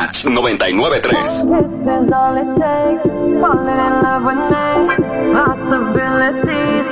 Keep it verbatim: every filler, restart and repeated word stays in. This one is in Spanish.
Watch noventa y nueve punto tres. Kisses all it takes, falling in love with me. Possibilities